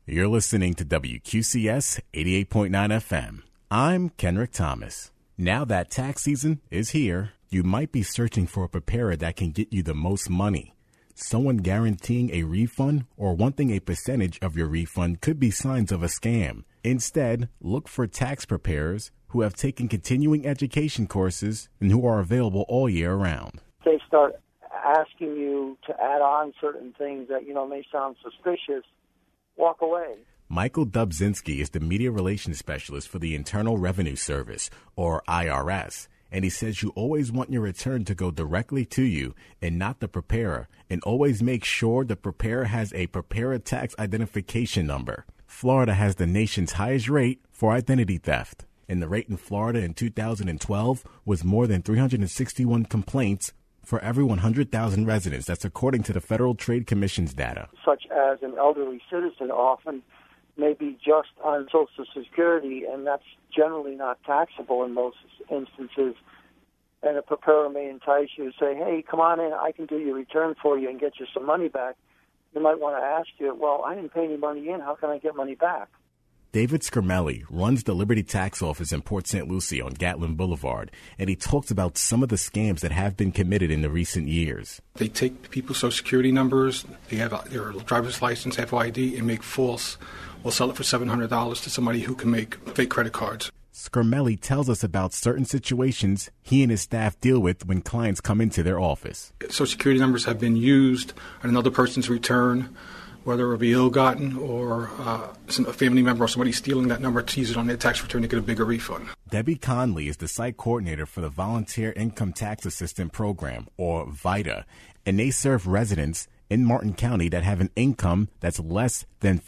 You're listening to WQCS 88.9 FM. I'm Kenrick Thomas. Now that tax season is here, you might be searching for a preparer that can get you the most money. Someone guaranteeing a refund or wanting a percentage of your refund could be signs of a scam. Instead, look for tax preparers who have taken continuing education courses and who are available all year round. They start asking you to add on certain things that, may sound suspicious. Walk away. Michael Dubzinski is the media relations specialist for the Internal Revenue Service, or IRS, and he says you always want your return to go directly to you and not the preparer, and always make sure the preparer has a preparer tax identification number. Florida has the nation's highest rate for identity theft, and the rate in Florida in 2012 was more than 361 complaints for every 100,000 residents. That's according to the Federal Trade Commission's data. Such as an elderly citizen often may be just on Social Security, and that's generally not taxable in most instances. And a preparer may entice you to say, hey, come on in, I can do your return for you and get you some money back. They might want to ask you, well, I didn't pay any money in. How can I get money back? David Scarmelli runs the Liberty Tax Office in Port St. Lucie on Gatlin Boulevard, and he talks about some of the scams that have been committed in the recent years. They take people's Social Security numbers, they have their driver's license, FOID, and make false. We'll sell it for $700 to somebody who can make fake credit cards. Scarmelli tells us about certain situations he and his staff deal with when clients come into their office. Social Security numbers have been used on another person's return, whether it be ill-gotten or a family member or somebody stealing that number to use it on their tax return to get a bigger refund. Debbie Conley is the site coordinator for the Volunteer Income Tax Assistant Program, or VITA, and they serve residents in Martin County that have an income that's less than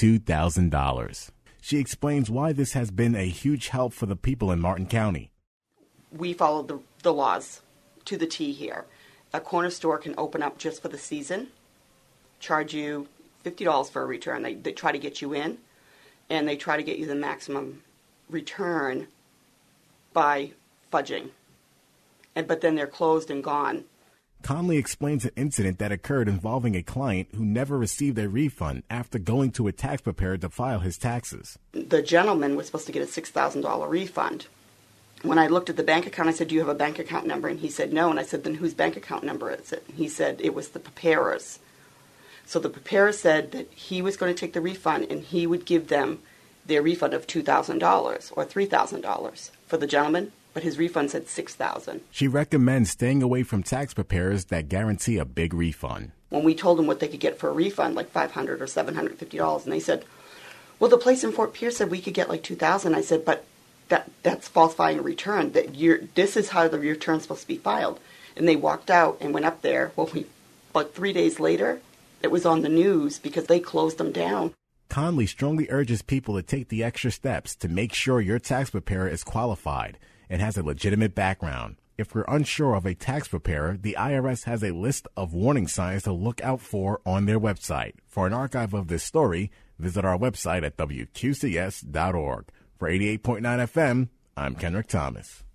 $52,000. She explains why this has been a huge help for the people in Martin County. We follow the laws to the T here. A corner store can open up just for the season, charge you $50 for a return. They try to get you in, and they try to get you the maximum return by fudging. But then they're closed and gone. Conley explains an incident that occurred involving a client who never received a refund after going to a tax preparer to file his taxes. The gentleman was supposed to get a $6,000 refund. When I looked at the bank account, I said, do you have a bank account number? And he said, no. And I said, then whose bank account number is it? And he said, it was the preparer's. So the preparer said that he was going to take the refund and he would give them their refund of $2,000 or $3,000 for the gentleman, but his refund said $6,000. She recommends staying away from tax preparers that guarantee a big refund. When we told them what they could get for a refund, like $500 or $750, and they said, well, the place in Fort Pierce said we could get like $2,000. I said, but that's falsifying a return. This is how the return's supposed to be filed. And they walked out and went up there. Well, about 3 days later, it was on the news because they closed them down. Conley strongly urges people to take the extra steps to make sure your tax preparer is qualified and has a legitimate background. If we're unsure of a tax preparer, the IRS has a list of warning signs to look out for on their website. For an archive of this story, visit our website at WQCS.org. For 88.9 FM, I'm Kenrick Thomas.